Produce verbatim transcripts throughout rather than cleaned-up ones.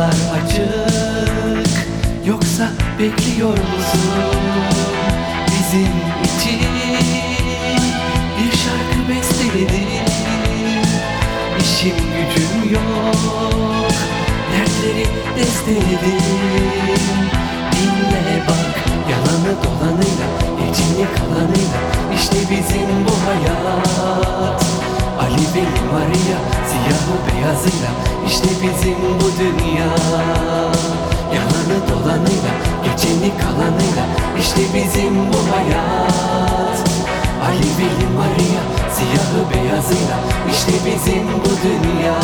Kapılar açık, yoksa bekliyor musun bizim için? Bir şarkı besteledim, işim gücüm yok, dertleri desteledim. Dinle bak, yalanı dolanıyla, geçini kalanıyla, işte bizim bu hayat. Ali ve Maria, siyahı beyazıyla, işte bizim bu dünya. Yalanı dolanıyla, geçeni kalanıyla, işte bizim bu hayat. Ali ve Maria, siyahı beyazıyla, işte bizim bu dünya.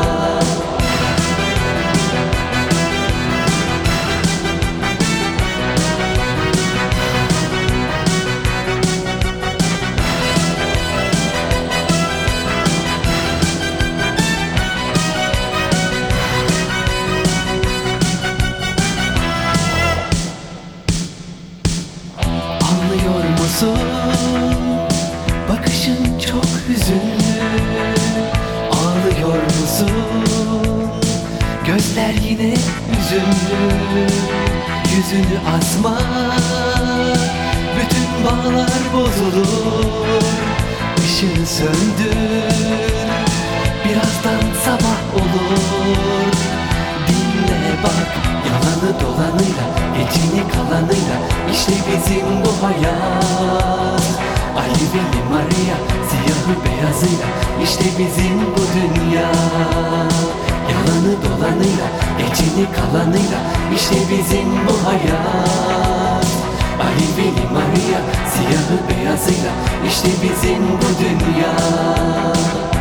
Anlıyor musun? Bakışın çok hüzünlü. Ağlıyor musun? Gözler yine hüzünlü. Yüzünü asma, bütün bağlar bozulur. Işığı söndür, birazdan sabah olur. Dinle bak, yalanı dolanıyla, geçini kalanıyla, işte bizim bu hayat. Ali ve Maria, siyahı beyazıyla, işte bizim bu dünya. Yalanı dolanıyla, geçini kalanıyla, işte bizim bu hayat. Ali ve Maria, siyahı beyazıyla, işte bizim bu dünya.